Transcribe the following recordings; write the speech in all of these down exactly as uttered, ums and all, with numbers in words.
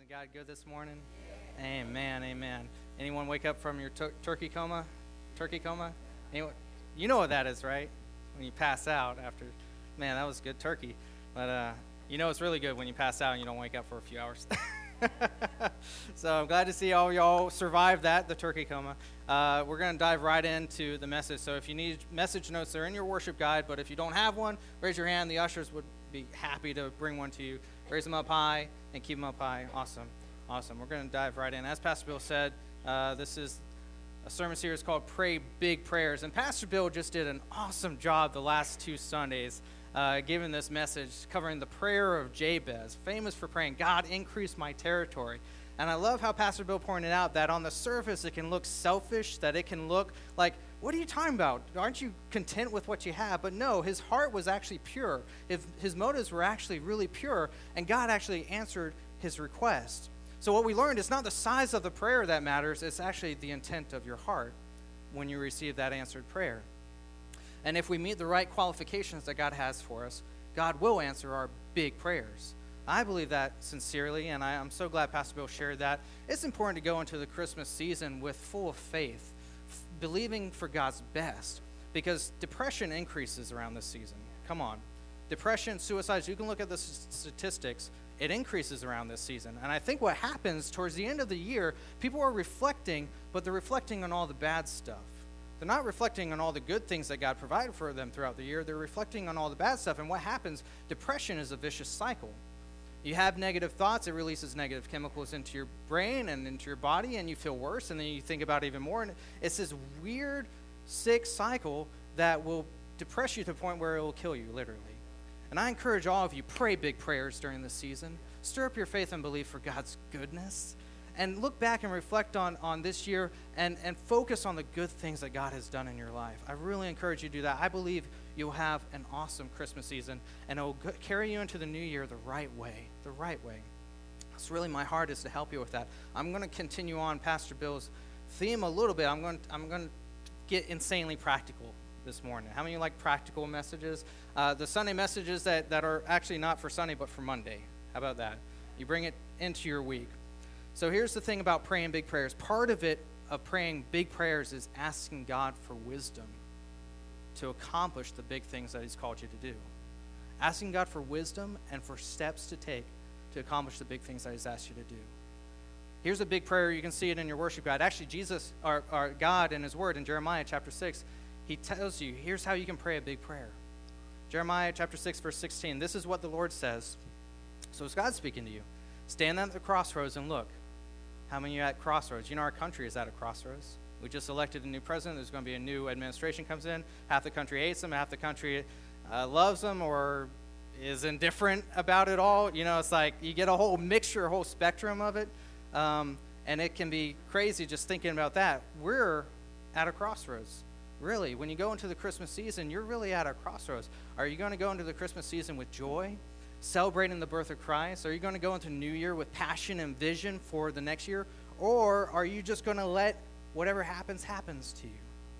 Isn't God good this morning? Amen, amen. Anyone wake up from your tur- turkey coma? Turkey coma? Anyone? You know what that is, right? When you pass out after, man, that was good turkey. But uh, you know it's really good when you pass out and you don't wake up for a few hours. So I'm glad to see all y'all survived that, the turkey coma. Uh, we're going to dive right into the message. So if you need message notes, they're in your worship guide. But if you don't have one, raise your hand. The ushers would be happy to bring one to you. Raise them up high and keep them up high. Awesome. Awesome. We're going to dive right in. As Pastor Bill said, uh, this is a sermon series called Pray Big Prayers. And Pastor Bill just did an awesome job the last two Sundays uh, giving this message covering the prayer of Jabez, famous for praying, God, increase my territory. And I love how Pastor Bill pointed out that on the surface it can look selfish, that it can look like, what are you talking about? Aren't you content with what you have? But no, his heart was actually pure. If his motives were actually really pure, and God actually answered his request. So what we learned is not the size of the prayer that matters, it's actually the intent of your heart when you receive that answered prayer. And if we meet the right qualifications that God has for us, God will answer our big prayers. I believe that sincerely, and I, I'm so glad Pastor Bill shared that. It's important to go into the Christmas season with full of faith, f- believing for God's best, because depression increases around this season. Come on. Depression, suicides, you can look at the s- statistics. It increases around this season. And I think what happens towards the end of the year, people are reflecting, but they're reflecting on all the bad stuff. They're not reflecting on all the good things that God provided for them throughout the year. They're reflecting on all the bad stuff. And what happens? Depression is a vicious cycle. You have negative thoughts, it releases negative chemicals into your brain and into your body, and you feel worse, and then you think about it even more. And it's this weird, sick cycle that will depress you to the point where it will kill you, literally. And I encourage all of you, pray big prayers during this season. Stir up your faith and belief for God's goodness. And look back and reflect on, on this year and, and focus on the good things that God has done in your life. I really encourage you to do that. I believe you'll have an awesome Christmas season, and it will go- carry you into the new year the right way, the right way. It's really my heart is to help you with that. I'm going to continue on Pastor Bill's theme a little bit. I'm going to, I'm going to get insanely practical this morning. How many of you like practical messages? Uh, the Sunday messages that, that are actually not for Sunday but for Monday. How about that? You bring it into your week. So here's the thing about praying big prayers. Part of it, of praying big prayers, is asking God for wisdom to accomplish the big things that he's called you to do. Asking God for wisdom and for steps to take to accomplish the big things that he's asked you to do. Here's a big prayer. You can see it in your worship guide. Actually, Jesus, our, our God in his word in Jeremiah chapter six, he tells you, here's how you can pray a big prayer. Jeremiah chapter six, verse sixteen, this is what the Lord says. So it's God speaking to you. Stand at the crossroads and look. How many of you are at crossroads? You know our country is at a crossroads. We just elected a new president. There's going to be a new administration comes in. Half the country hates him. Half the country uh, loves him or is indifferent about it all. You know, it's like you get a whole mixture, a whole spectrum of it. Um, and it can be crazy just thinking about that. We're at a crossroads. Really, when you go into the Christmas season, you're really at a crossroads. Are you going to go into the Christmas season with joy, celebrating the birth of Christ? Are you going to go into New Year with passion and vision for the next year? Or are you just going to let whatever happens, happens to you?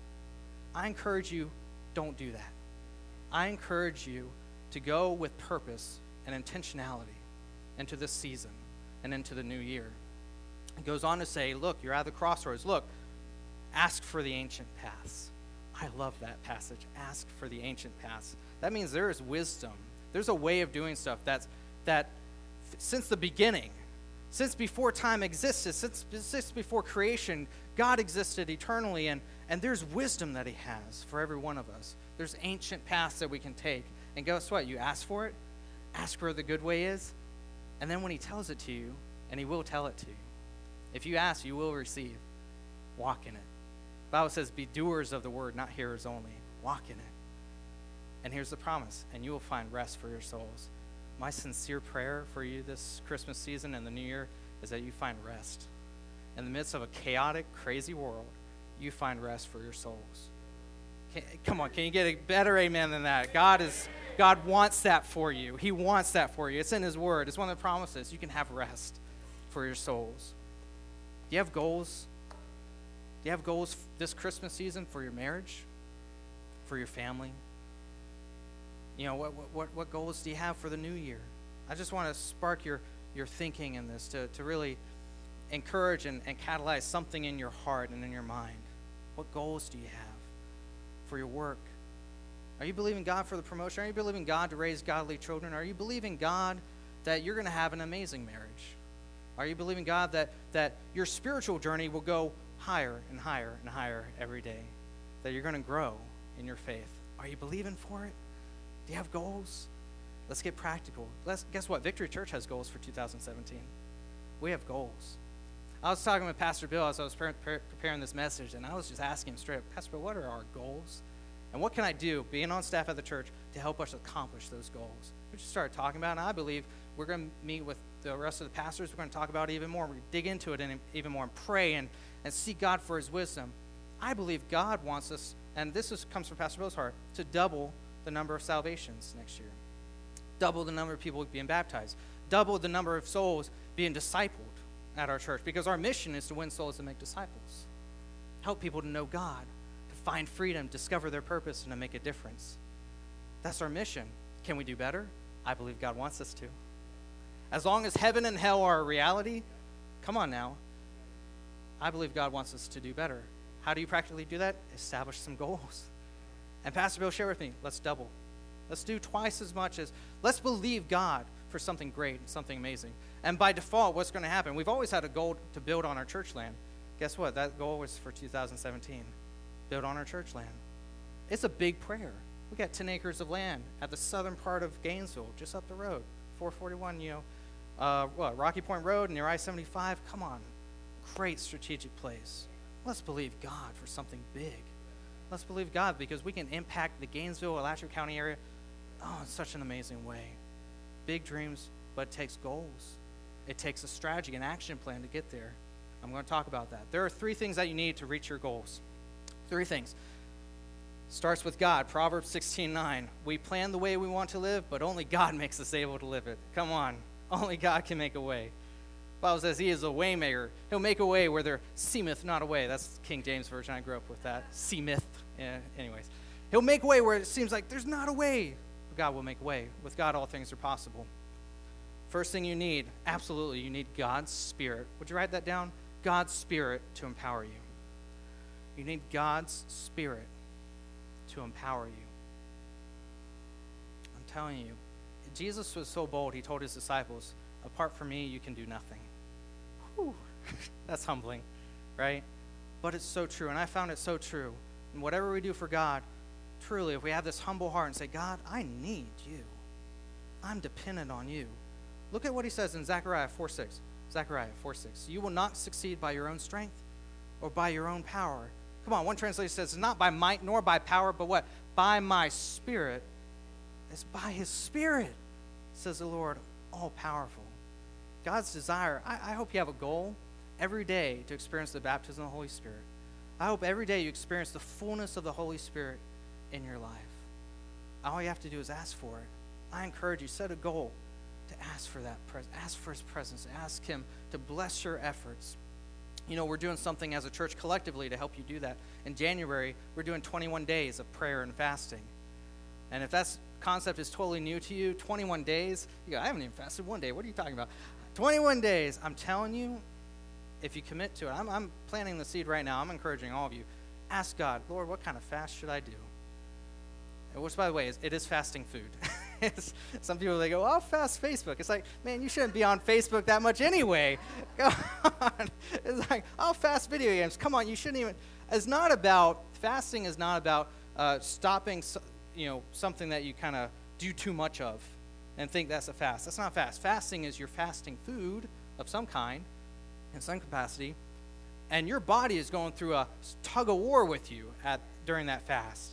I encourage you, don't do that. I encourage you to go with purpose and intentionality into this season and into the new year. It goes on to say, look, you're at the crossroads. Look, ask for the ancient paths. I love that passage. Ask for the ancient paths. That means there is wisdom. There's a way of doing stuff that's, that since the beginning, since before time existed, since, since before creation, God existed eternally, and, and there's wisdom that he has for every one of us. There's ancient paths that we can take. And guess what? You ask for it, ask where the good way is, and then when he tells it to you, and he will tell it to you, if you ask, you will receive. Walk in it. The Bible says, be doers of the word, not hearers only. Walk in it. And here's the promise, and you will find rest for your souls. My sincere prayer for you this Christmas season and the new year is that you find rest. In the midst of a chaotic, crazy world, you find rest for your souls. Can, come on, can you get a better amen than that? God is, God wants that for you. He wants that for you. It's in his word. It's one of the promises. You can have rest for your souls. Do you have goals? Do you have goals this Christmas season for your marriage? For your family? You know, what what what goals do you have for the new year? I just want to spark your your thinking in this, to, to really encourage and, and catalyze something in your heart and in your mind. What goals do you have for your work? Are you believing God for the promotion? Are you believing God to raise godly children? Are you believing God that you're going to have an amazing marriage? Are you believing God that, that your spiritual journey will go higher and higher and higher every day? That you're going to grow in your faith? Are you believing for it? Do you have goals? Let's get practical. Let's, guess what? Victory Church has goals for two thousand seventeen. We have goals. I was talking with Pastor Bill as I was pre- pre- preparing this message, and I was just asking him straight up, Pastor Bill, what are our goals? And what can I do, being on staff at the church, to help us accomplish those goals? We just started talking about it, and I believe we're going to meet with the rest of the pastors. We're going to talk about it even more. We're going to dig into it and even more and pray and, and seek God for his wisdom. I believe God wants us, and this is, comes from Pastor Bill's heart, to double the number of salvations next year. Double the number of people being baptized. Double the number of souls being discipled at our church, because our mission is to win souls and make disciples. Help people to know God, to find freedom, discover their purpose, and to make a difference. That's our mission. Can we do better? I believe God wants us to. As long as heaven and hell are a reality, come on now, I believe God wants us to do better. How do you practically do that? Establish some goals. And Pastor Bill shared with me, let's double. Let's do twice as much as, let's believe God for something great, something amazing. And by default, what's going to happen? We've always had a goal to build on our church land. Guess what? That goal was for two thousand seventeen. Build on our church land. It's a big prayer. We got ten acres of land at the southern part of Gainesville, just up the road. four forty-one, you know, uh, what, Rocky Point Road near I seventy-five. Come on. Great strategic place. Let's believe God for something big. Let's believe God because we can impact the Gainesville, Alachua County area, oh, in such an amazing way. Big dreams, but it takes goals. It takes a strategy, an action plan to get there. I'm going to talk about that. There are three things that you need to reach your goals. Three things. Starts with God. Proverbs sixteen nine. We plan the way we want to live, but only God makes us able to live it. Come on. Only God can make a way. The Bible says he is a way maker. He'll make a way where there seemeth not a way. That's King James Version. I grew up with that. Seemeth. Yeah, anyways. He'll make a way where it seems like there's not a way. But God will make a way. With God, all things are possible. First thing you need, absolutely, you need God's Spirit. Would you write that down? God's Spirit to empower you. You need God's Spirit to empower you. I'm telling you, Jesus was so bold, he told his disciples, apart from me, you can do nothing. Whew. That's humbling, right? But it's so true, and I found it so true. And whatever we do for God, truly, if we have this humble heart and say, God, I need you. I'm dependent on you. Look at what he says in Zechariah four six. Zechariah four six. You will not succeed by your own strength or by your own power. Come on, one translation says, not by might nor by power, but what? By my Spirit. It's by his Spirit, says the Lord, all powerful. God's desire, I, I hope you have a goal every day to experience the baptism of the Holy Spirit. I hope every day you experience the fullness of the Holy Spirit in your life. All you have to do is ask for it. I encourage you, set a goal to ask for that, pres- ask for his presence, ask him to bless your efforts. You know, we're doing something as a church collectively to help you do that. In January, we're doing twenty-one days of prayer and fasting. And if that concept is totally new to you, twenty-one days, you go, I haven't even fasted one day. What are you talking about? twenty-one days. I'm telling you, if you commit to it, I'm, I'm planting the seed right now. I'm encouraging all of you. Ask God, Lord, what kind of fast should I do? And which, by the way, is it is fasting food. It's, some people, they go, I'll fast Facebook. It's like, man, you shouldn't be on Facebook that much anyway. Come on. It's like, I'll fast video games. Come on, you shouldn't even. It's not about, fasting is not about uh, stopping, you know, something that you kind of do too much of and think that's a fast. That's not fast. Fasting is you're fasting food of some kind, in some capacity, and your body is going through a tug of war with you at during that fast.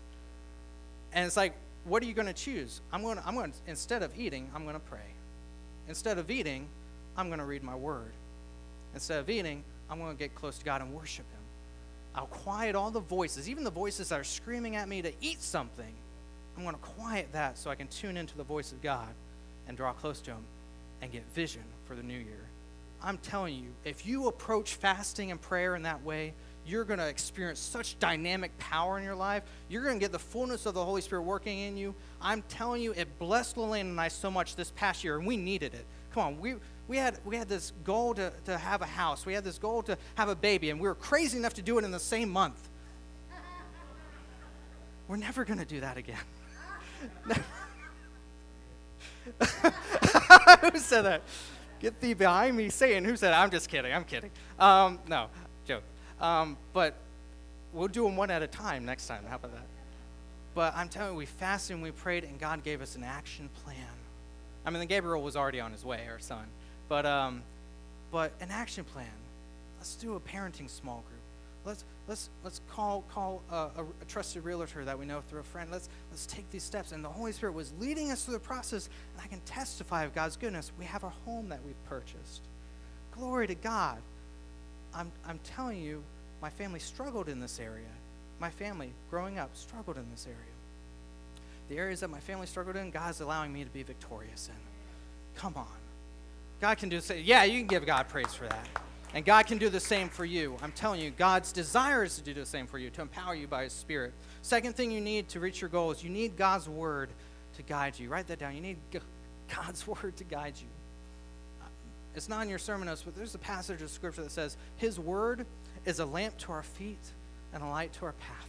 And it's like, what are you going to choose? I'm going to, I'm going to, instead of eating, I'm going to pray. Instead of eating, I'm going to read my word. Instead of eating, I'm going to get close to God and worship him. I'll quiet all the voices, even the voices that are screaming at me to eat something. I'm going to quiet that so I can tune into the voice of God and draw close to him and get vision for the new year. I'm telling you, if you approach fasting and prayer in that way, you're going to experience such dynamic power in your life. You're going to get the fullness of the Holy Spirit working in you. I'm telling you, it blessed Lillian and I so much this past year, and we needed it. Come on, we we had we had this goal to, to have a house. We had this goal to have a baby, and we were crazy enough to do it in the same month. We're never going to do that again. Who said that? Get thee behind me, Satan. Who said that? I'm just kidding. I'm kidding. Um, no, joke. Um, but we'll do them one at a time next time. How about that? But I'm telling you, we fasted and we prayed, and God gave us an action plan. I mean, Gabriel was already on his way, our son. But um, but an action plan. Let's do a parenting small group. Let's let's let's call call a, a, a trusted realtor that we know through a friend. Let's let's take these steps. And the Holy Spirit was leading us through the process. And I can testify of God's goodness. We have a home that we've purchased. Glory to God. I'm I'm telling you, my family struggled in this area. My family, growing up, struggled in this area. The areas that my family struggled in, God's allowing me to be victorious in. Come on. God can do the same. Yeah, you can give God praise for that. And God can do the same for you. I'm telling you, God's desire is to do the same for you, to empower you by His Spirit. Second thing you need to reach your goal is you need God's Word to guide you. Write that down. You need God's Word to guide you. It's not in your sermon notes, but there's a passage of Scripture that says, His Word is a lamp to our feet and a light to our path.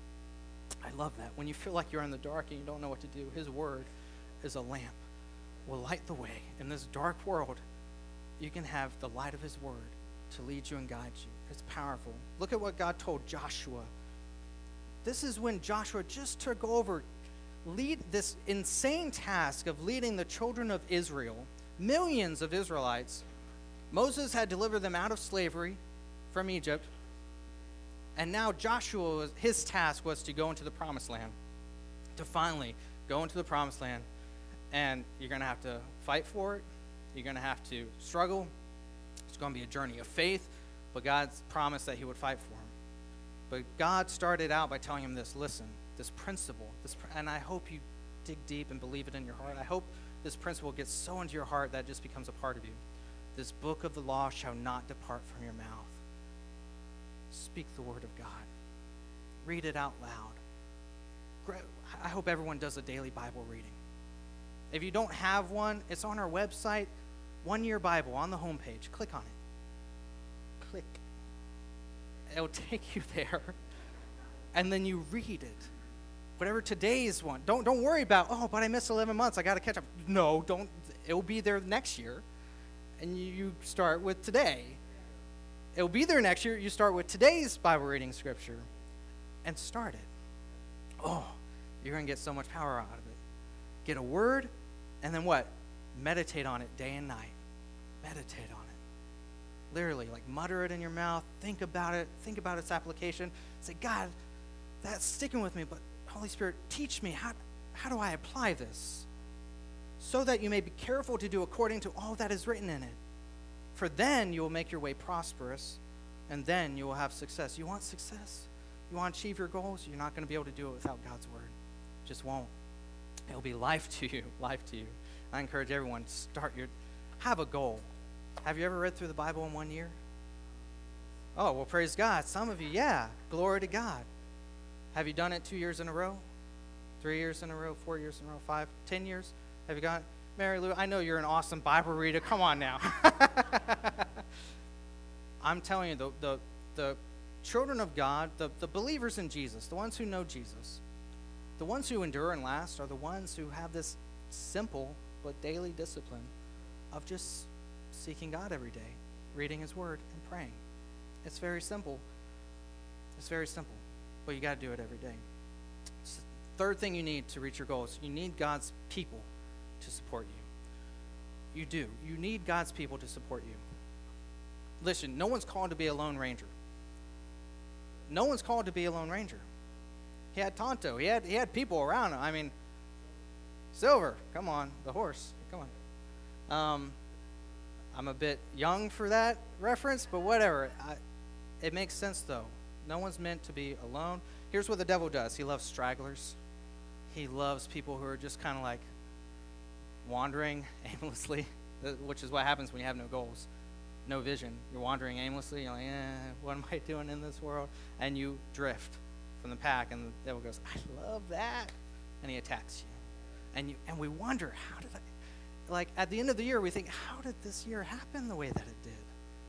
I love that. When you feel like you're in the dark and you don't know what to do, His Word is a lamp. Will light the way. In this dark world, you can have the light of His Word to lead you and guide you. It's powerful. Look at what God told Joshua. This is when Joshua just took over, lead this insane task of leading the children of Israel, millions of Israelites. Moses had delivered them out of slavery from Egypt. And now Joshua, his task was to go into the promised land, to finally go into the promised land. And you're going to have to fight for it. You're going to have to struggle. It's going to be a journey of faith, but God's promised that He would fight for him. But God started out by telling him this, listen, this principle, this, and I hope you dig deep and believe it in your heart. I hope this principle gets so into your heart that it just becomes a part of you. This book of the law shall not depart from your mouth. Speak the word of God. Read it out loud. I hope everyone does a daily Bible reading. If you don't have one, it's on our website, One Year Bible, on the homepage. Click on it. Click. It'll take you there. And then you read it. Whatever today's one. Don't don't worry about, oh, but I missed eleven months. I got to catch up. No, don't. It'll be there next year. And you, you start with today. It'll be there next year. You start with today's Bible reading scripture and start it. Oh, you're going to get so much power out of it. Get a word, and then what? Meditate on it day and night. Meditate on it. Literally, like mutter it in your mouth. Think about it. Think about its application. Say, God, that's sticking with me, but Holy Spirit, teach me. How, how do I apply this? So that you may be careful to do according to all that is written in it. For then you will make your way prosperous, and then you will have success. You want success? You want to achieve your goals? You're not going to be able to do it without God's word. Just won't. It'll be life to you, life to you. I encourage everyone to start your, have a goal. Have you ever read through the Bible in one year? Oh, well, praise God. Some of you, yeah, glory to God. Have you done it two years in a row? Three years in a row? Four years in a row? Five? Ten years? Have you got, Mary Lou, I know you're an awesome Bible reader. Come on now. I'm telling you, the, the, the children of God, the, the believers in Jesus, the ones who know Jesus, the ones who endure and last are the ones who have this simple but daily discipline of just seeking God every day, reading His Word, and praying. It's very simple. It's very simple, but you got to do it every day. So third thing you need to reach your goals, you need God's people to support you. You do. You need God's people to support you. Listen, no one's called to be a lone ranger. No one's called to be a lone ranger. He had Tonto. He had he had people around him. I mean, Silver, come on, the horse, come on. Um, I'm a bit young for that reference, but whatever. I, it makes sense, though. No one's meant to be alone. Here's what the devil does. He loves stragglers. He loves people who are just kind of like wandering aimlessly, which is what happens when you have no goals, no vision. You're wandering aimlessly. You're like, eh, what am I doing in this world? And you drift from the pack, and the devil goes, I love that. And he attacks you. And you and we wonder, how did I, like at the end of the year, we think, how did this year happen the way that it did?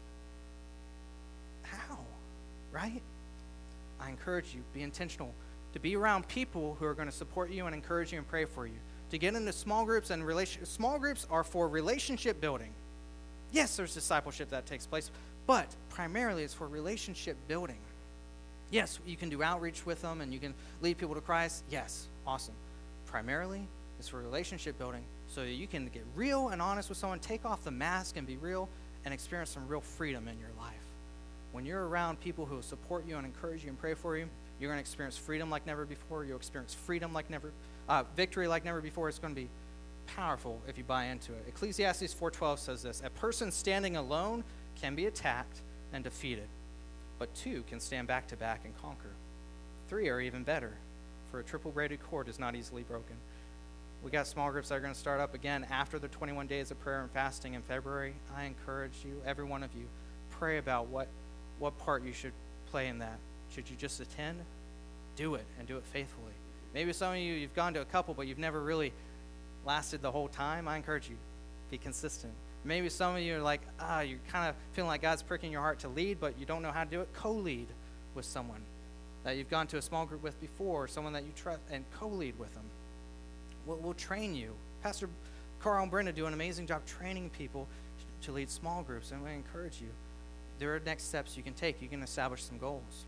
How? Right? I encourage you, be intentional to be around people who are going to support you and encourage you and pray for you. To get into small groups, and relation, small groups are for relationship building. Yes, there's discipleship that takes place, but primarily it's for relationship building. Yes, you can do outreach with them and you can lead people to Christ. Yes, awesome. Primarily, it's for relationship building so that you can get real and honest with someone, take off the mask and be real and experience some real freedom in your life. When you're around people who will support you and encourage you and pray for you, you're going to experience freedom like never before. You'll experience freedom like never, uh, victory like never before. It's going to be powerful if you buy into it. Ecclesiastes four twelve says this: a person standing alone can be attacked and defeated, but two can stand back to back and conquer. Three are even better, for a triple braided cord is not easily broken. We got small groups that are going to start up again after the twenty-one days of prayer and fasting in February. I encourage you, every one of you, pray about what, what part you should play in that. Should you just attend? Do it, and do it faithfully. Maybe some of you, you've gone to a couple, but you've never really lasted the whole time. I encourage you, be consistent. Maybe some of you are like, ah, you're kind of feeling like God's pricking your heart to lead, but you don't know how to do it. Co-lead with someone that you've gone to a small group with before, someone that you trust, and co-lead with them. We'll, we'll train you. Pastor Carl and Brenda do an amazing job training people to lead small groups, and we encourage you. There are next steps you can take. You can establish some goals.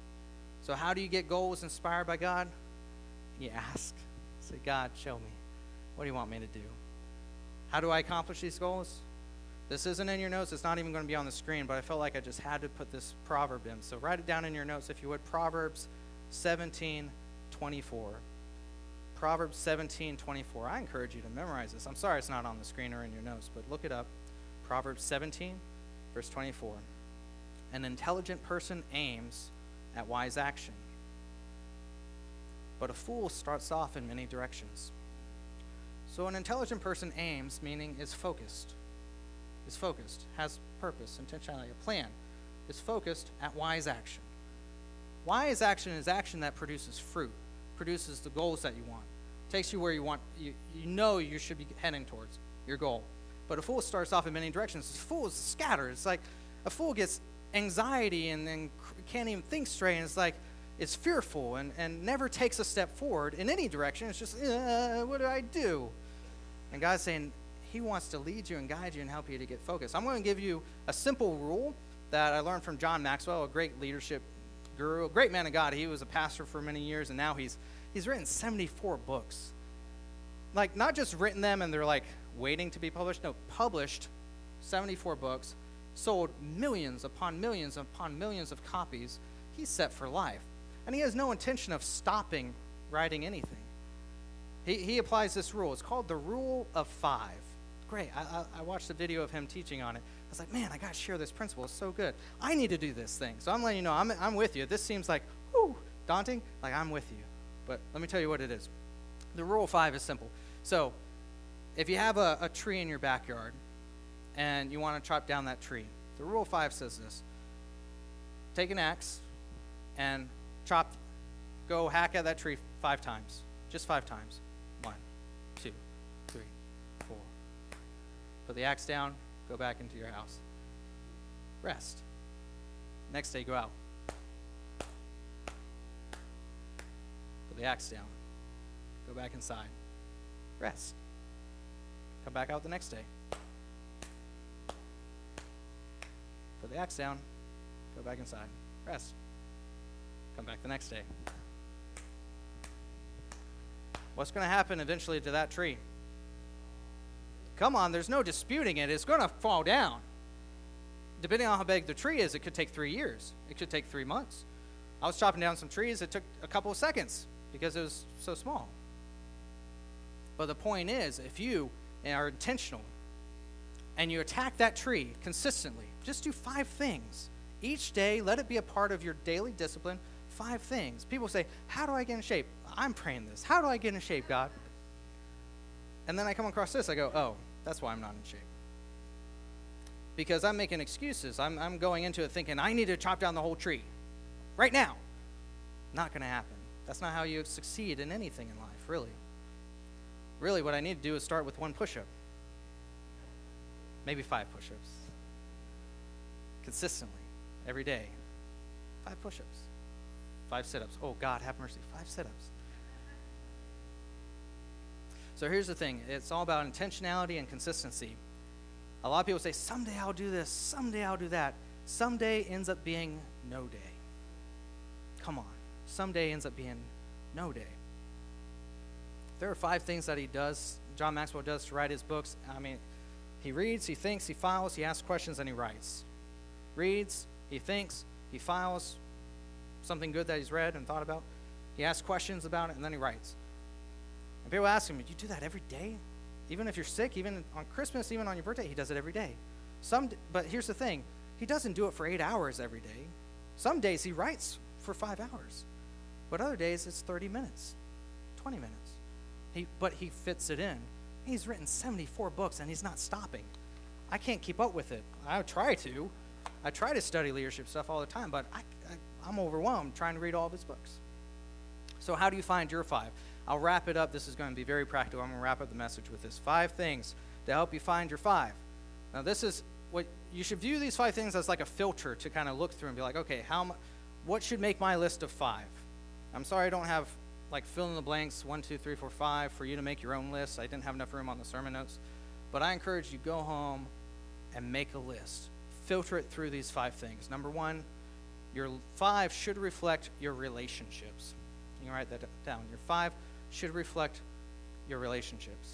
So how do you get goals inspired by God? You ask. Say, God, show me. What do you want me to do? How do I accomplish these goals? This isn't in your notes. It's not even going to be on the screen, but I felt like I just had to put this proverb in. So write it down in your notes if you would. Proverbs seventeen twenty-four. Proverbs seventeen twenty-four. I encourage you to memorize this. I'm sorry it's not on the screen or in your notes, but look it up. Proverbs seventeen, verse twenty-four. An intelligent person aims at wise action, but a fool starts off in many directions. So an intelligent person aims, meaning is focused, is focused, has purpose, intentionality, a plan, is focused at wise action. Wise action is action that produces fruit, produces the goals that you want, takes you where you want, you, you know you should be heading towards your goal. But a fool starts off in many directions. A fool is scattered. It's like a fool gets anxiety and then can't even think straight, and it's like it's fearful and, and never takes a step forward in any direction. It's just, uh, what do I do? And God's saying he wants to lead you and guide you and help you to get focused. I'm going to give you a simple rule that I learned from John Maxwell, a great leadership guru, a great man of God. He was a pastor for many years, and now he's he's written seventy-four books. Like, not just written them and they're like waiting to be published. No, published seventy-four books, sold millions upon millions upon millions of copies. He's set for life. And he has no intention of stopping writing anything. He he applies this rule. It's called the rule of five. Great. I, I, I watched a video of him teaching on it. I was like, man, I got to share this principle. It's so good. I need to do this thing. So I'm letting you know, I'm, I'm with you. This seems like, whoo, daunting. Like, I'm with you. But let me tell you what it is. The rule of five is simple. So if you have a, a tree in your backyard and you want to chop down that tree, the rule of five says this. Take an axe and chop, go hack at that tree five times. Just five times. One, two, three, four. Put the axe down, go back into your house. Rest. Next day, go out. Put the axe down. Go back inside. Rest. Come back out the next day. Put the axe down. Go back inside. Rest. Come back the next day. What's going to happen eventually to that tree? Come on, there's no disputing it. It's going to fall down. Depending on how big the tree is, it could take three years. It could take three months. I was chopping down some trees. It took a couple of seconds because it was so small. But the point is, if you are intentional and you attack that tree consistently, just do five things. Each day, let it be a part of your daily discipline. Five things. People say, how do I get in shape? I'm praying this. How do I get in shape, God? And then I come across this. I go, oh, that's why I'm not in shape. Because I'm making excuses. I'm, I'm going into it thinking, I need to chop down the whole tree right now. Not going to happen. That's not how you succeed in anything in life, really. Really, what I need to do is start with one push-up. maybe five push-ups. Consistently, every day. Five push-ups. Five sit-ups. Oh, God, have mercy. Five sit-ups. So here's the thing. It's all about intentionality and consistency. A lot of people say, someday I'll do this, someday I'll do that. Someday ends up being no day. Come on. Someday ends up being no day. There are five things that he does, John Maxwell does to write his books. I mean, he reads, he thinks, he files, he asks questions, and he writes. Reads, he thinks, he files something good that he's read and thought about. He asks questions about it, and then he writes. And people ask him, do you do that every day? Even if you're sick, even on Christmas, even on your birthday, he does it every day. Some, but here's the thing. He doesn't do it for eight hours every day. Some days he writes for five hours. But other days it's thirty minutes, twenty minutes. He, but he fits it in. He's written seventy-four books, and he's not stopping. I can't keep up with it. I try to. I try to study leadership stuff all the time, but I, I, I'm overwhelmed trying to read all of his books. So how do you find your five? I'll wrap it up. This is going to be very practical. I'm going to wrap up the message with this. Five things to help you find your five. Now, this is what you should view these five things as like a filter to kind of look through and be like, okay, how, what should make my list of five? I'm sorry I don't have like fill in the blanks, one, two, three, four, five, for you to make your own list. I didn't have enough room on the sermon notes. But I encourage you, go home and make a list. Filter it through these five things. Number one, your five should reflect your relationships. You can write that down. Your five should reflect your relationships.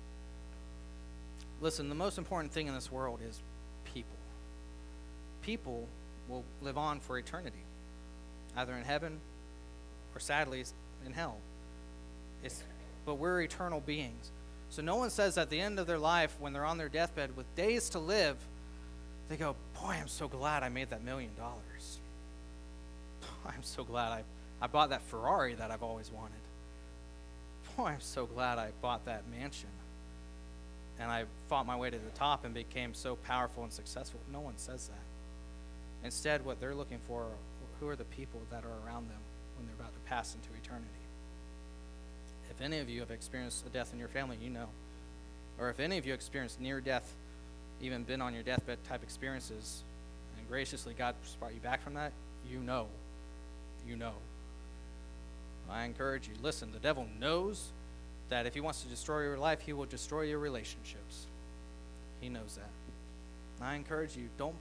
Listen, the most important thing in this world is people. People will live on for eternity, either in heaven or sadly in hell. It's, but we're eternal beings. So no one says at the end of their life, when they're on their deathbed with days to live, they go, boy, I'm so glad I made that million dollars. I'm so glad I, I bought that Ferrari that I've always wanted. Boy, I'm so glad I bought that mansion. And I fought my way to the top and became so powerful and successful. No one says that. Instead, what they're looking for, who are the people that are around them when they're about to pass into eternity? If any of you have experienced a death in your family, you know. Or if any of you experienced near death, even been on your deathbed type experiences, and graciously God brought you back from that, you know. You know. I encourage you, listen, the devil knows that if he wants to destroy your life, he will destroy your relationships. He knows that. And I encourage you, don't,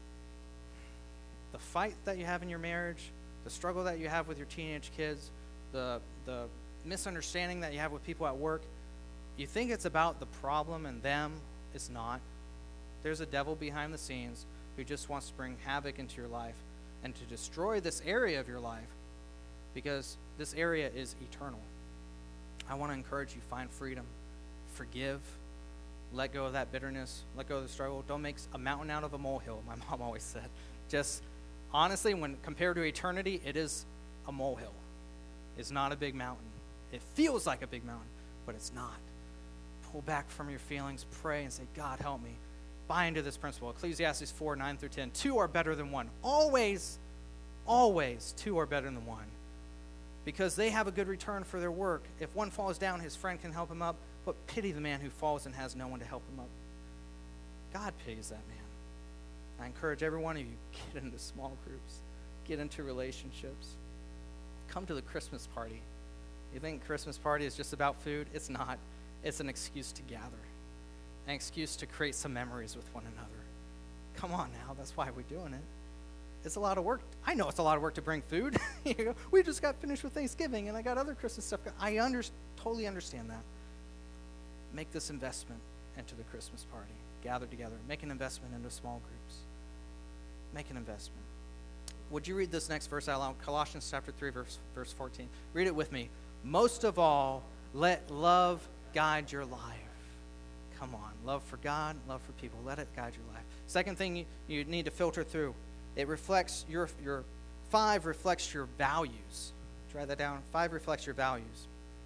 the fight that you have in your marriage, the struggle that you have with your teenage kids, the the misunderstanding that you have with people at work, you think it's about the problem and them. It's not. There's a devil behind the scenes who just wants to bring havoc into your life and to destroy this area of your life, because this area is eternal. I want to encourage you, find freedom, forgive, let go of that bitterness, let go of the struggle. Don't make a mountain out of a molehill, my mom always said. Just honestly, when compared to eternity, it is a molehill. It's not a big mountain. It feels like a big mountain, but it's not. Pull back from your feelings, pray, and say, God, help me. Buy into this principle. Ecclesiastes four, nine through ten. Two are better than one. Always, always two are better than one, because they have a good return for their work. If one falls down, his friend can help him up, but pity the man who falls and has no one to help him up. God pities that man. I encourage every one of you, get into small groups, get into relationships. Come to the Christmas party. You think Christmas party is just about food? It's not. It's an excuse to gather, an excuse to create some memories with one another. Come on now, that's why we're doing it. It's a lot of work. I know it's a lot of work to bring food. You know, we just got finished with Thanksgiving, and I got other Christmas stuff. I under, totally understand that. Make this investment into the Christmas party. Gather together. Make an investment into small groups. Make an investment. Would you read this next verse out loud? Colossians chapter three, verse, verse fourteen. Read it with me. Most of all, let love guide your life. Come on. Love for God, love for people. Let it guide your life. Second thing you, you need to filter through. It reflects your, your, five reflects your values. Write that down. Five reflects your values.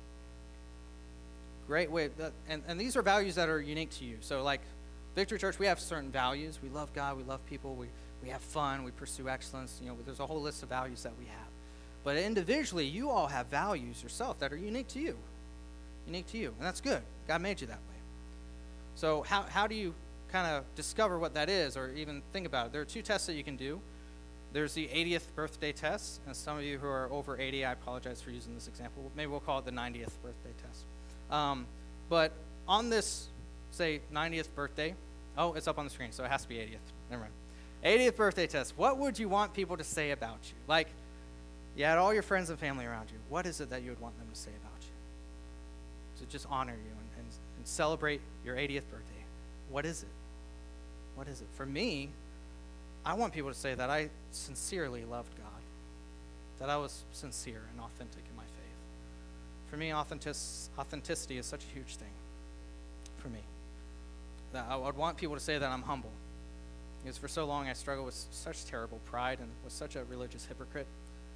Great way. That, and, and these are values that are unique to you. So like Victory Church, we have certain values. We love God. We love people. We, we have fun. We pursue excellence. You know, there's a whole list of values that we have. But individually, you all have values yourself that are unique to you. Unique to you. And that's good. God made you that way. So how, how do you kind of discover what that is or even think about it, there are two tests that you can do. There's the eightieth birthday test, and some of you who are over eighty, I apologize for using this example. Maybe we'll call it the ninetieth birthday test. Um, but on this, say, ninetieth birthday, oh, it's up on the screen, so it has to be eightieth. Never mind. eightieth birthday test. What would you want people to say about you? Like, you had all your friends and family around you. What is it that you would want them to say about you? To just honor you and, and, and celebrate your eightieth birthday. What is it? What is it? For me, I want people to say that I sincerely loved God, that I was sincere and authentic in my faith. For me, authentic, authenticity is such a huge thing for me. That I would want people to say that I'm humble, because for so long I struggled with such terrible pride and was such a religious hypocrite,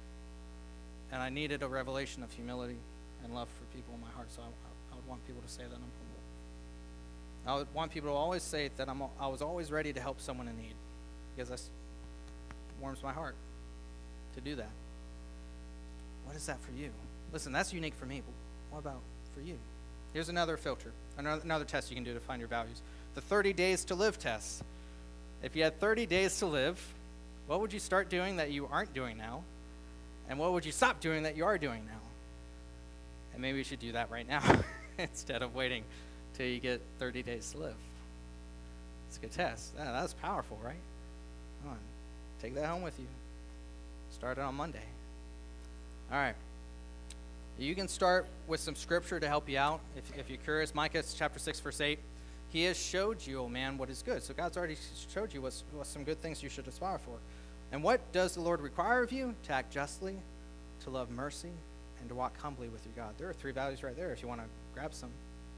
and I needed a revelation of humility and love for people in my heart, so I, I would want people to say that I'm humble. I would want people to always say that I'm, I was always ready to help someone in need, because that warms my heart to do that. What is that for you? Listen, that's unique for me, but what about for you? Here's another filter, another, another test you can do to find your values. The thirty days to live test. If you had thirty days to live, what would you start doing that you aren't doing now? And what would you stop doing that you are doing now? And maybe you should do that right now instead of waiting till you get thirty days to live. It's a good test. Yeah, that's powerful, right? Come on, take that home with you. Start it on Monday. All right. You can start with some scripture to help you out if, if you're curious. Micah chapter six, verse eight. He has showed you, oh man, what is good. So God's already showed you what's, what's some good things you should aspire for. And what does the Lord require of you? To act justly, to love mercy, and to walk humbly with your God. There are three values right there if you want to grab some.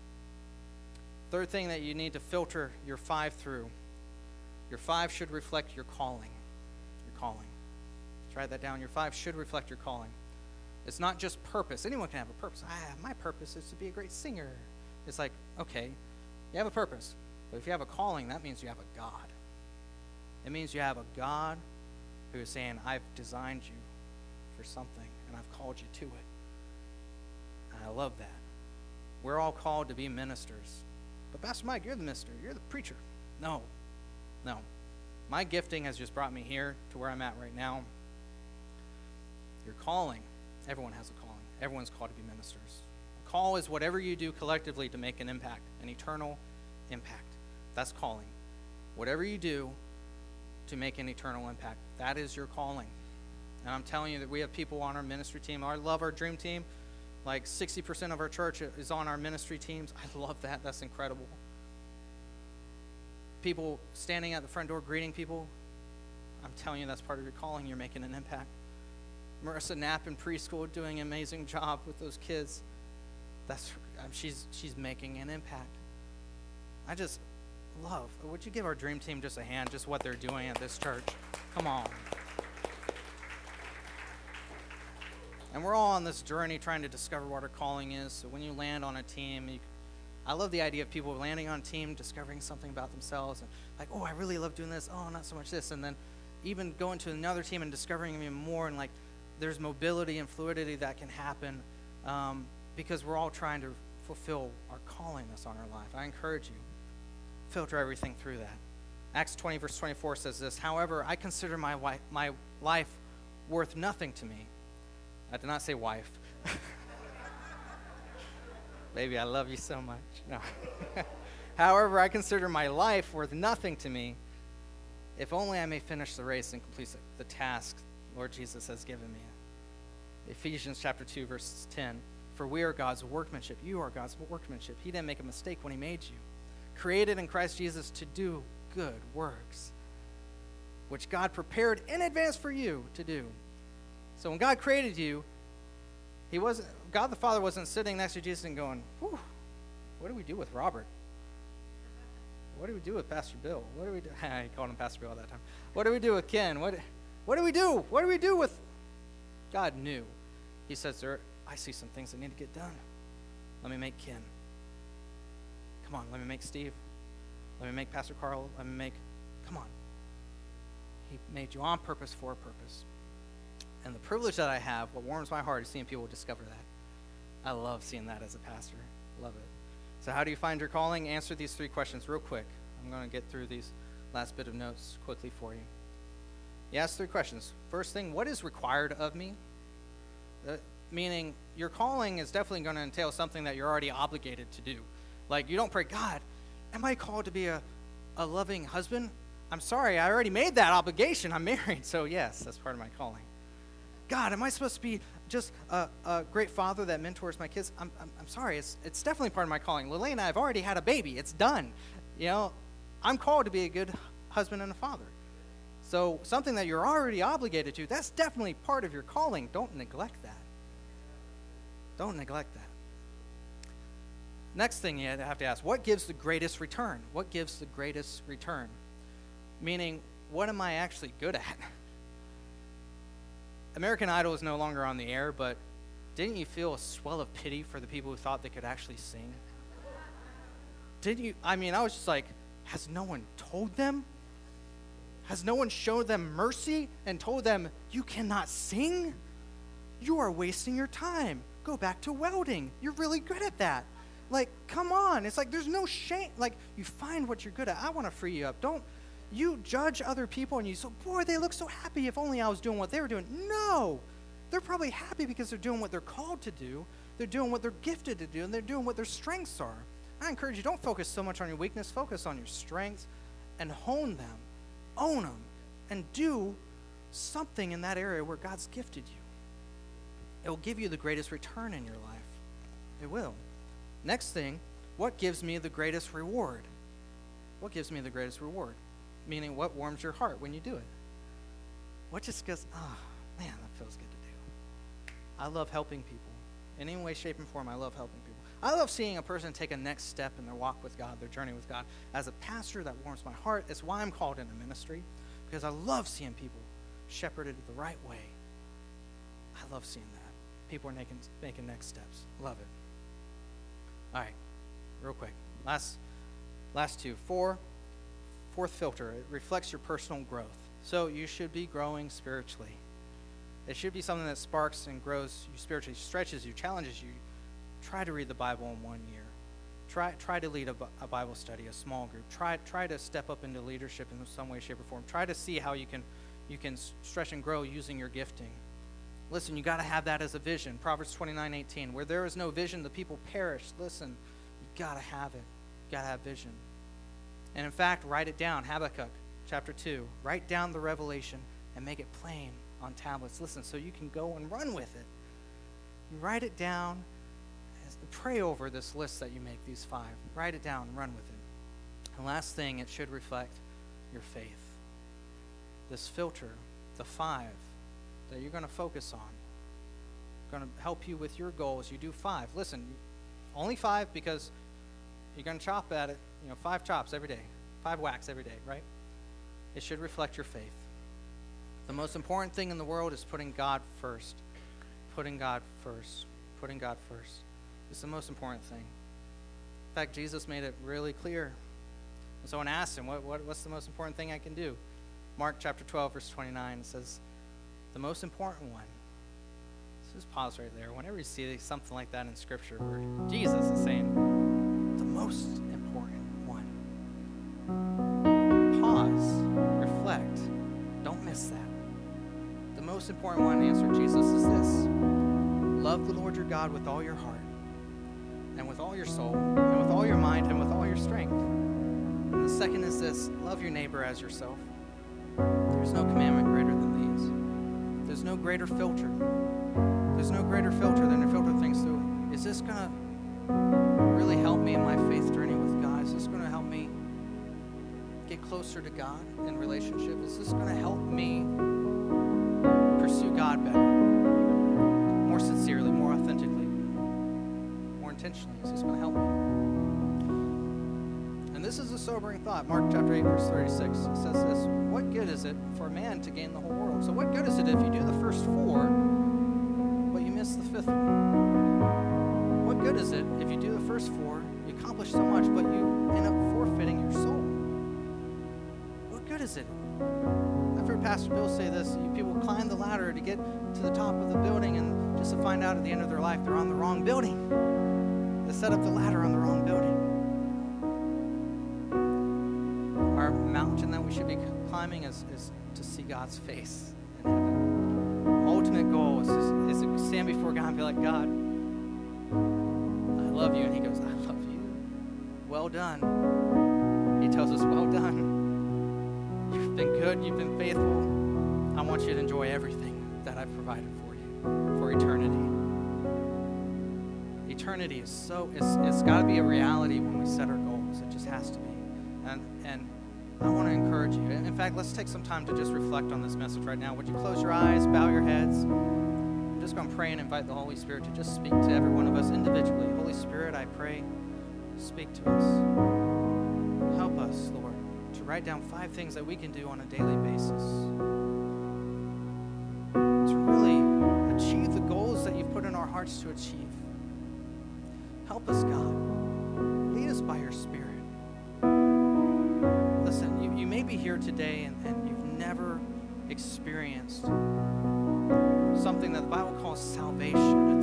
Third thing that you need to filter your five through. Your five should reflect your calling. Your calling. Let's write that down. Your five should reflect your calling. It's not just purpose. Anyone can have a purpose. Ah, my purpose is to be a great singer. It's like, okay, you have a purpose. But if you have a calling, that means you have a God. It means you have a God who is saying, I've designed you for something, and I've called you to it. And I love that. We're all called to be ministers. But Pastor Mike, you're the minister. You're the preacher. No. No. My gifting has just brought me here to where I'm at right now. Your calling, everyone has a calling. Everyone's called to be ministers. A call is whatever you do collectively to make an impact, an eternal impact. That's calling. Whatever you do to make an eternal impact, that is your calling. And I'm telling you that we have people on our ministry team. I love our dream team. Like sixty percent of our church is on our ministry teams. I love that. That's incredible. People standing at the front door greeting people. I'm telling you, that's part of your calling. You're making an impact. Marissa Knapp in preschool doing an amazing job with those kids. That's she's she's making an impact. I just love. Would you give our dream team just a hand, just what they're doing at this church? Come on. And we're all on this journey trying to discover what our calling is. So when you land on a team, you, I love the idea of people landing on a team, discovering something about themselves, and like, oh, I really love doing this. Oh, not so much this. And then even going to another team and discovering even more, and like there's mobility and fluidity that can happen um, because we're all trying to fulfill our calling that's on our life. I encourage you, filter everything through that. Acts twenty, verse twenty-four says this, however, I consider my, wife, my life worth nothing to me. I did not say wife. Baby, I love you so much. No. However, I consider my life worth nothing to me, if only I may finish the race and complete the task Lord Jesus has given me. Ephesians chapter two, verse ten. For we are God's workmanship. You are God's workmanship. He didn't make a mistake when he made you. Created in Christ Jesus to do good works, which God prepared in advance for you to do. So when God created you, he wasn't, God the Father wasn't sitting next to Jesus and going, whew, what do we do with Robert? What do we do with Pastor Bill? What do we do? I called him Pastor Bill at that time. What do we do with Ken? What, what do we do? What do we do with... God knew. He says, there, I see some things that need to get done. Let me make Ken. Come on, let me make Steve. Let me make Pastor Carl. Let me make... Come on. He made you on purpose for a purpose. And the privilege that I have, what warms my heart, is seeing people discover that. I love seeing that as a pastor. Love it. So how do you find your calling? Answer these three questions real quick. I'm going to get through these last bit of notes quickly for you. He asked three questions. First thing, what is required of me? Uh, meaning, your calling is definitely going to entail something that you're already obligated to do. Like, you don't pray, God, am I called to be a, a loving husband? I'm sorry, I already made that obligation. I'm married, so yes, that's part of my calling. God, am I supposed to be just a, a great father that mentors my kids? I'm, I'm, I'm sorry, it's, it's definitely part of my calling. Lily and I have already had a baby. It's done. You know, I'm called to be a good husband and a father. So something that you're already obligated to, that's definitely part of your calling. Don't neglect that. Don't neglect that. Next thing you have to ask, what gives the greatest return? What gives the greatest return? Meaning, what am I actually good at? American Idol is no longer on the air, but didn't you feel a swell of pity for the people who thought they could actually sing? Didn't you? I mean, I was just like, has no one told them? Has no one showed them mercy and told them, you cannot sing? You are wasting your time. Go back to welding. You're really good at that. Like, come on. It's like there's no shame. Like, you find what you're good at. I want to free you up. Don't you judge other people and you say, boy, they look so happy. If only I was doing what they were doing. No. They're probably happy because they're doing what they're called to do. They're doing what they're gifted to do, and they're doing what their strengths are. I encourage you, don't focus so much on your weakness. Focus on your strengths and hone them, own them, and do something in that area where God's gifted you. It will give you the greatest return in your life. It will. Next thing, what gives me the greatest reward? What gives me the greatest reward? Meaning, what warms your heart when you do it? What just goes, oh, man, that feels good to do. I love helping people. In any way, shape, and form, I love helping people. I love seeing a person take a next step in their walk with God, their journey with God. As a pastor, that warms my heart. It's why I'm called into ministry, because I love seeing people shepherded the right way. I love seeing that. People are making, making next steps. Love it. All right, real quick. Last, last two. Four. Fourth filter, it reflects your personal growth. So you should be growing spiritually. It should be something that sparks and grows you spiritually, stretches you, challenges you. Try to read the Bible in one year. Try try to lead a, a Bible study, a small group. Try try to step up into leadership in some way, shape, or form. Try to see how you can you can stretch and grow using your gifting. Listen, you got to have that as a vision. Proverbs twenty-nine eighteen, where there is no vision, the people perish. Listen, you got to have it. You got to have vision. And in fact, write it down. Habakkuk chapter two. Write down the revelation and make it plain on tablets. Listen, so you can go and run with it. You write it down. Pray over this list that you make, these five. Write it down and run with it. And last thing, it should reflect your faith. This filter, the five that you're going to focus on, going to help you with your goals. You do five. Listen, only five because you're going to chop at it, you know, five chops every day, five whacks every day, right? It should reflect your faith. The most important thing in the world is putting God first. Putting God first. Putting God first. It's the most important thing. In fact, Jesus made it really clear. And someone asked him, what, what, what's the most important thing I can do? Mark chapter twelve, verse twenty-nine says, the most important one. So just pause right there. Whenever you see something like that in Scripture where Jesus is saying, the most important one. Pause. Reflect. Don't miss that. The most important one, answered Jesus, is this. Love the Lord your God with all your heart, and with all your soul, and with all your mind, and with all your strength. And the second is this, love your neighbor as yourself. There's no commandment greater than these. There's no greater filter. There's no greater filter than to filter things through. Is this going to really help me in my faith journey with God? Is this going to help me get closer to God in relationship? Is this going to help me pursue God better, more sincerely, more authentically, more intentionally? Is this going to help me? And this is a sobering thought. Mark chapter eight, verse thirty-six says this, what good is it for a man to gain the whole world? So what good is it if you do the first four, but you miss the fifth one? What good is it if you do the first four, you accomplish so much, but you end up forfeiting your soul? What good is it? I've heard Pastor Bill say this, you people climb the ladder to get to the top of the building and just to find out at the end of their life they're on the wrong building. They set up the ladder on the wrong building. mountain that we should be climbing is, is to see God's face in heaven. Ultimate goal is, is, is to stand before God and be like, God, I love you. And he goes, I love you. Well done. He tells us, well done. You've been good. You've been faithful. I want you to enjoy everything that I've provided for you for eternity. Eternity is so, it's, it's got to be a reality when we set our goals. It just has to be. And, and I want to encourage you. In fact, let's take some time to just reflect on this message right now. Would you close your eyes, bow your heads? I'm just going to pray and invite the Holy Spirit to just speak to every one of us individually. Holy Spirit, I pray, speak to us. Help us, Lord, to write down five things that we can do on a daily basis to really achieve the goals that you've put in our hearts to achieve. Help us, God. Lead us by your Spirit. Listen, you, you may be here today and, and you've never experienced something that the Bible calls salvation.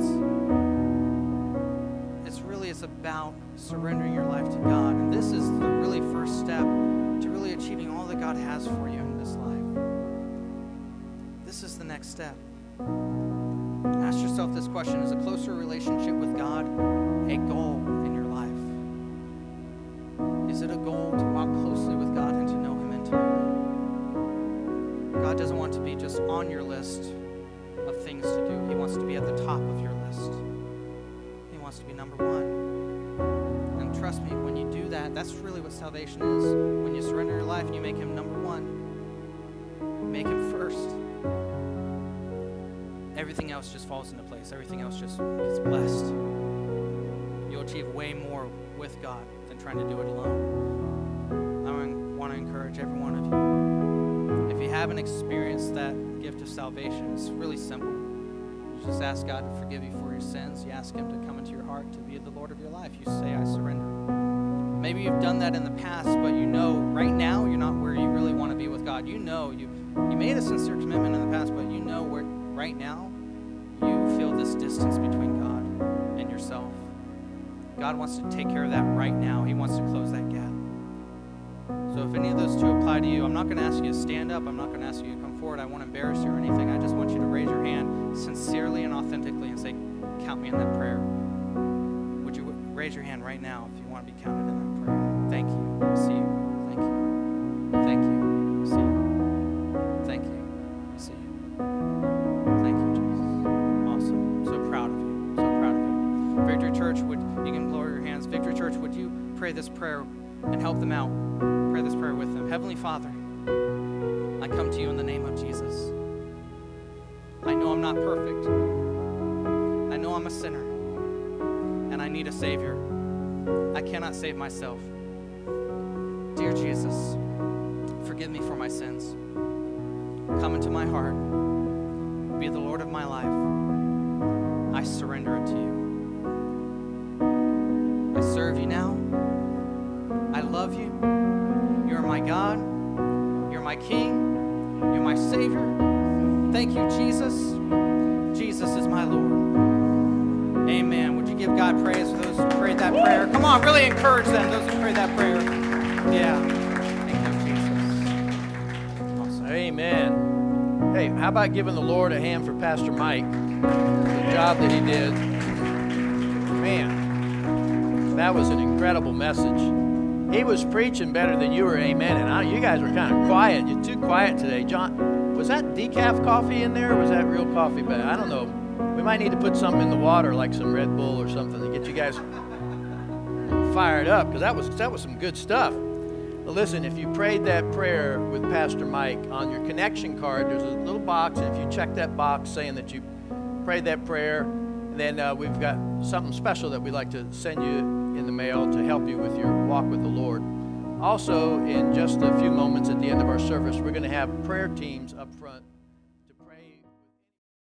It's, it's really, it's about surrendering your life to God. And this is the really first step to really achieving all that God has for you in this life. This is the next step. Ask yourself this question: is a closer relationship with God a goal in your life? Is it a goal to walk closely with God and to know Him intimately? God doesn't want to be just on your list of things to do. He wants to be at the top of your list. He wants to be number one. And trust me, when you do that, that's really what salvation is. When you surrender your life and you make Him number one, you make Him first, everything else just falls into place. Everything else just gets blessed. You'll achieve way more with God than trying to do it alone. I want to encourage every one of you. If you haven't experienced that gift of salvation, it's really simple. You just ask God to forgive you for your sins. You ask Him to come into your heart to be the Lord of your life. You say, I surrender. Maybe you've done that in the past, but you know right now you're not where you really want to be with God. You know you, you made a sincere commitment in the past, but you know where right now you feel this distance between God and yourself. God wants to take care of that right now. He wants to close that gap. So if any of those two apply to you, I'm not going to ask you to stand up. I'm not going to ask you to come forward. I won't embarrass you or anything. I just want you to raise your hand sincerely and authentically and say, count me in that prayer. Would you raise your hand right now if you want to be counted in that prayer? Thank you. I see you. Thank you. Thank you. I see you. Thank you. I see you. Thank you, Jesus. Awesome. So proud of you. So proud of you. Victory Church, would you can lower your hands. Victory Church, would you pray this prayer and help them out? Pray this prayer with them. Heavenly Father, I come to you in the name of Jesus. I know I'm not perfect. I know I'm a sinner. And I need a Savior. I cannot save myself. Dear Jesus, forgive me for my sins. Come into my heart. Be the Lord of my life. I surrender it to you. I serve you now. I love you. You're my God. You're my King. You're my Savior. Thank you, Jesus. Jesus is my Lord. Amen. Would you give God praise for those who prayed that prayer? Come on, really encourage them, those who prayed that prayer. Yeah. Thank you, Jesus. Awesome. Amen. Hey, how about giving the Lord a hand for Pastor Mike? The job that he did. Man, that was an incredible message. He was preaching better than you were, amen. And I, you guys were kind of quiet. You're too quiet today. John, was that decaf coffee in there or was that real coffee? But I don't know. We might need to put something in the water, like some Red Bull or something, to get you guys fired up, because that was that was some good stuff. But listen, if you prayed that prayer with Pastor Mike, on your connection card, there's a little box, and if you check that box saying that you prayed that prayer, then uh, we've got something special that we'd like to send you in the mail to help you with your walk with the Lord. Also, in just a few moments at the end of our service, we're going to have prayer teams up front.